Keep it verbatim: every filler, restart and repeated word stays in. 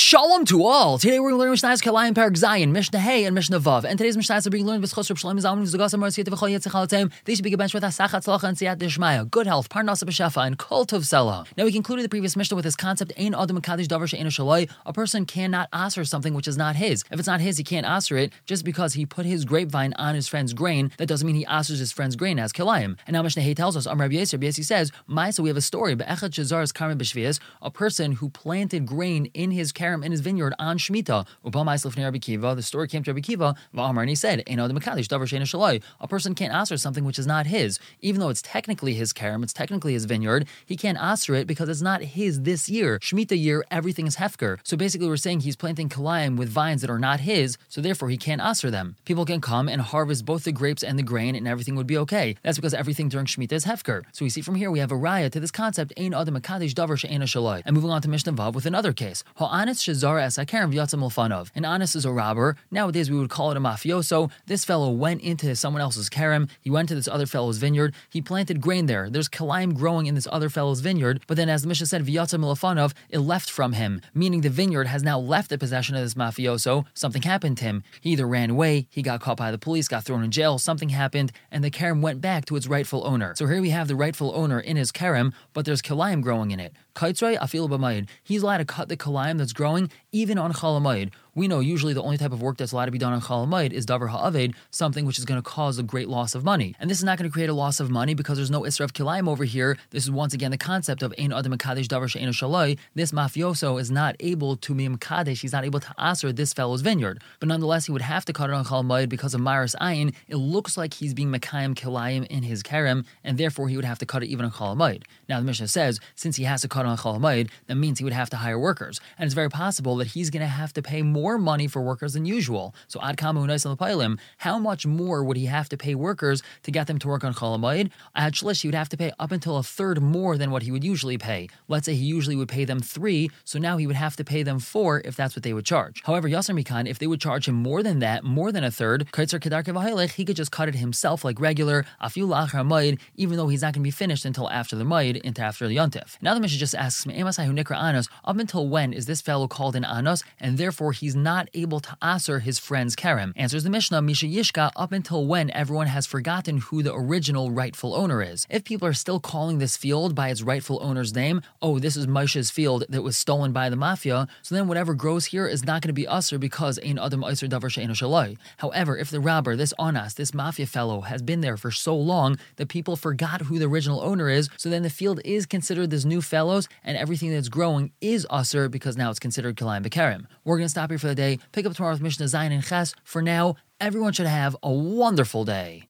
Shalom to all! Today we're going to learn Mishnah's Kalayim Perek Zayin, Mishnah Hey, and Mishnah Vav. And today's Mishnahs are being learned with Chosr Shalom Zalman V'Zagas Amar Siyat V'Chol Yitzchak Halatem. They should be bench with Asachat Tzlacha and Siyat Dishmaya, good health, Parnasa B'Shefa, and Kol Tov Selah. Now we concluded the previous Mishnah with this concept: Ein Adam Mekadesh Davar She'eino Shaloi. A person cannot aser something which is not his. If it's not his, he can't aser it. Just because he put his grapevine on his friend's grain, that doesn't mean he asers his friend's grain as Kalayim. And now Mishnah Hey tells us, Amar Rabbi Yossi, Rabbi Yossi says, Ma'isa, we have a story. Be'echad Shazar's Karmen B'Shvias, a person who planted grain in his karam, in his vineyard on Shemitah. The story came to Rabbi Kiva, and he said, a person can't aser something which is not his. Even though it's technically his karam, it's technically his vineyard, he can't aser it because it's not his this year. Shemitah year, everything is hefker. So basically we're saying he's planting kalayim with vines that are not his, so therefore he can't aser them. People can come and harvest both the grapes and the grain and everything would be okay. That's because everything during Shemitah is hefker. So we see from here we have a raya to this concept, Ein Adam Mekadesh Davar She'eino Shaloi. And moving on to Mishnah Vav with another case. Ha'anis Shazar Es HaKaram V'yatzam L'fanov. An honest is a robber. Nowadays we would call it a mafioso. This fellow went into someone else's karam. He went to this other fellow's vineyard. He planted grain there. There's kalayim growing in this other fellow's vineyard. But then as the Mishnah said, V'yatzam L'fanov, it left from him. Meaning the vineyard has now left the possession of this mafioso. Something happened to him. He either ran away, he got caught by the police, got thrown in jail, something happened, and the karam went back to its rightful owner. So here we have the rightful owner in his karam, but there's kalayim growing in it. Kaitzrei afilu b'mayid. He's allowed to cut the kalayim that's growing even on Chol Hamoed. We know usually the only type of work that's allowed to be done on Chol Hamoed is davar ha'aved, something which is going to cause a great loss of money. And this is not going to create a loss of money because there's no isra of kalayim over here. This is once again the concept of Ein Adam Mekadesh Davar She'eino Shaloi. This mafioso is not able to be mekadesh. He's not able to aser this fellow's vineyard. But nonetheless, he would have to cut it on Chol Hamoed because of Maris Ayin. It looks like he's being mekayim kalayim in his kerem, and therefore he would have to cut it even on Chol Hamoed. Now the Mishnah says, since he has to cut on Chol Hamoed, that means he would have to hire workers. And it's very possible that he's going to have to pay more money for workers than usual. So ad kama unais on the pailim, how much more would he have to pay workers to get them to work on Chol Hamoed? Ad shlish, he would have to pay up until a third more than what he would usually pay. Let's say he usually would pay them three, so now he would have to pay them four if that's what they would charge. However, Yasser Mikan, if they would charge him more than that, more than a third, Kaitzer Kedar Kevahilech, he could just cut it himself like regular, Afiu Lachar Moed, even though he's not going to be finished until after the Moed, into after the Yontif. Now the Mishnah just asks me, Anos, up until when is this fellow called an Anos, and therefore he's not able to aser his friend's kerem? Answers the Mishnah, Misha Yishka, up until when everyone has forgotten who the original rightful owner is. If people are still calling this field by its rightful owner's name, oh, this is Moshe's field that was stolen by the mafia, so then whatever grows here is not going to be aser because Ein Adam Iser Davar She'eino Shaloi. However, if the robber, this Anas, this mafia fellow, has been there for so long that people forgot who the original owner is, so then the field is considered this new fellow's, and everything that's growing is aser because now it's considered kalayim b'kerem. We're going to stop here for the day. Pick up tomorrow with Mishnah Zayin and Ches. For now, everyone should have a wonderful day.